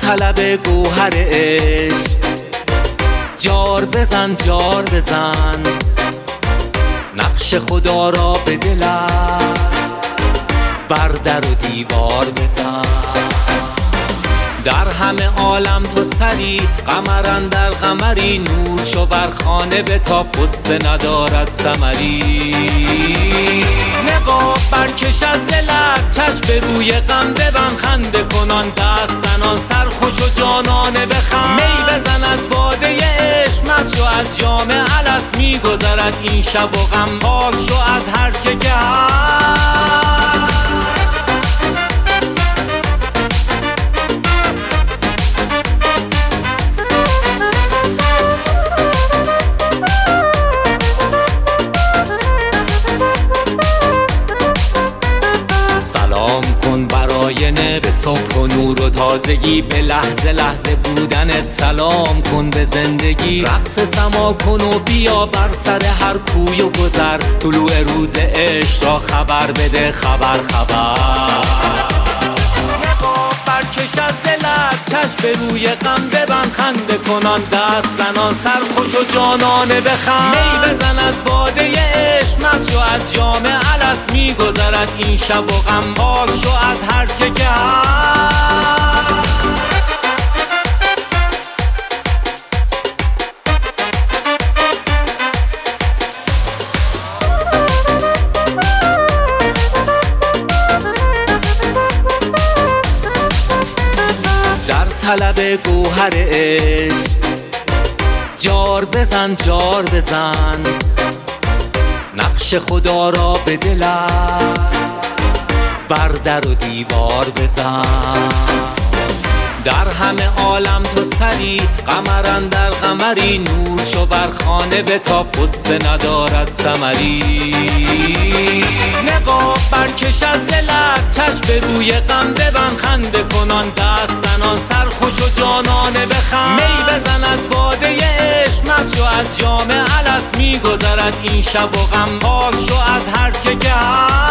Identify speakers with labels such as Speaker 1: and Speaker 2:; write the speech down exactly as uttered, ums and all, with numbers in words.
Speaker 1: طلب گوهر عشق جار بزن جار بزن، نقش خدا را به دلت بر در و دیوار بزن. در همه عالم تو سری، قمر اندر قمری، نور شو بر خانه به تا قصه ندارد ثمری. نقاب برکش از دلت، چشم به روی غم ببند، خنده کنان دست زنان، سرخوش و جانانه بخند. می بزن از باده عشق، مست شو از جام الست، میگذرد این شب و غم، پاک شو از هر چه که هست. سلام کن بر آینه به صبح و نور و تازگی، به لحظه لحظه بودنت سلام کن به زندگی. رقص سما کن و بیا بر سر هر کوی و گذر، طلوع روز عشق را خبر بده خبر خبر. نقاب برکش از دلت، چشم به روی غم ببند، خنده کنان دست زنان، سرخوش و جانانه بخند. می بزن از باده عشق، مست شو از جام الست، میگذرد این شب و غم، پاک شو از هر چه که هست. طلب گوهر عشق جار بزن جار بزن، نقش خدا را به دلت بر در و دیوار بزن. در همه عالم تو سری، قمر اندر قمری، نور شو بر خانه به تا قصه ندارد ثمری. نقاب برکش از دلت، چشم به روی غم ببند، خنده کنان دست زنان، سرخوش و جانانه بخند. می بزن از باده عشق، مست شو از جام الست، میگذرد این شب و غم، پاک شو از هر چه که هست.